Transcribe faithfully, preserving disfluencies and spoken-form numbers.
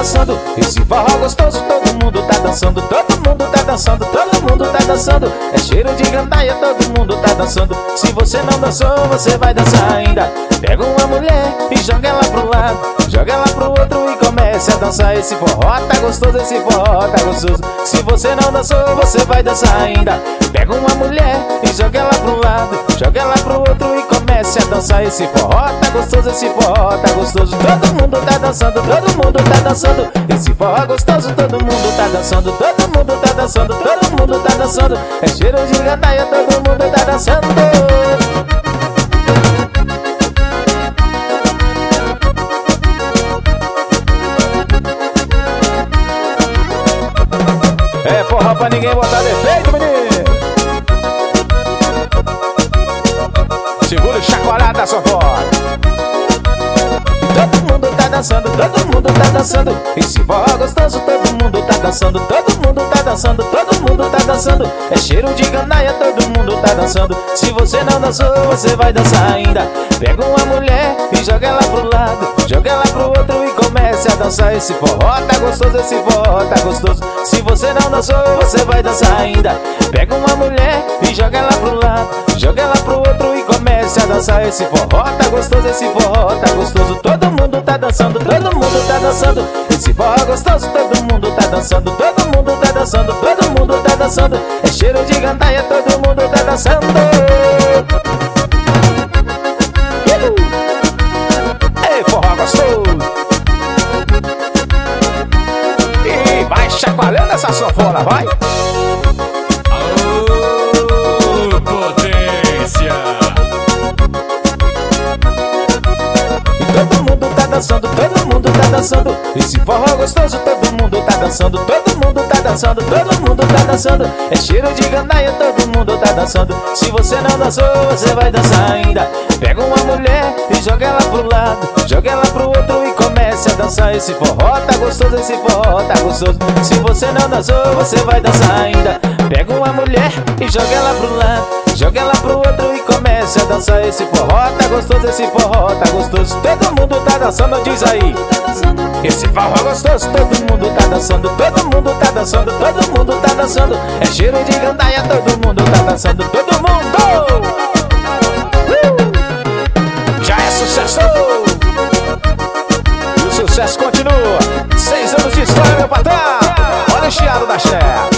dançando. Esse forró gostoso, todo mundo tá dançando. Todo mundo tá dançando, todo mundo tá dançando. É cheiro de gandaia, todo mundo tá dançando. Se você não dançou, você vai dançar ainda. Pega uma mulher e joga ela pro lado, joga ela pro outro e comece a dançar. Esse forró tá gostoso, esse forró tá gostoso. Se você não dançou, você vai dançar ainda. Pega uma mulher e joga ela pro lado, joga ela pro outro e comece a dançar. Esse forró tá gostoso, esse forró tá gostoso. Todo mundo tá dançando, todo mundo tá dançando. Esse forró gostoso, todo mundo tá dançando. Todo mundo tá dançando, todo mundo tá dançando. É cheiro de gandaia, todo mundo tá dançando. É forró pra ninguém botar defeito, menino. Segura o chacoalhado da sua voz. Todo mundo tá dançando, todo mundo tá dançando. Esse forró gostoso, todo mundo tá dançando. Todo mundo tá dançando, todo mundo tá dançando. É cheiro de gandaia, todo mundo tá dançando. Se você não dançou, você vai dançar ainda. Pega uma mulher e joga ela pro lado, joga ela pro outro e comece a dançar. Esse forró tá gostoso, esse forró tá gostoso. Se você não dançou, você vai dançar ainda. Pega uma mulher e joga ela pro lado, joga ela pro outro e comece a dançar. Esse forró tá gostoso, esse forró tá gostoso. Todo mundo tá dançando, todo mundo tá dançando. Esse forró gostoso, todo mundo tá dançando. Todo mundo tá dançando, todo mundo tá dançando. É cheiro de gandaia, todo mundo tá dançando. Ei, forró gostoso. E vai chacoalhando essa sanfona, vai. Aô, potência. Todo mundo tá dançando, todo mundo tá dançando. Esse forró gostoso, todo mundo tá dançando. Todo mundo tá dançando, todo mundo tá dançando. É cheiro de gandaia, todo mundo tá dançando. Se você não dançou, você vai dançar ainda. Pega uma mulher e joga ela pro lado, joga ela pro outro e comece a dançar. Esse forró tá gostoso, esse forró tá gostoso. Se você não dançou, você vai dançar ainda. Pega uma mulher e joga ela pro lado, joga ela pro outro e comece a dançar. Esse forró tá gostoso, esse forró tá gostoso. Todo mundo tá dançando, diz aí. Esse forró gostoso, todo mundo tá dançando. Todo mundo tá dançando, todo mundo tá dançando. É cheiro de gandaia, todo mundo tá dançando. Todo mundo! Uh! Já é sucesso! E o sucesso continua. Seis anos de história, meu patrão. Olha o chiado da Xé.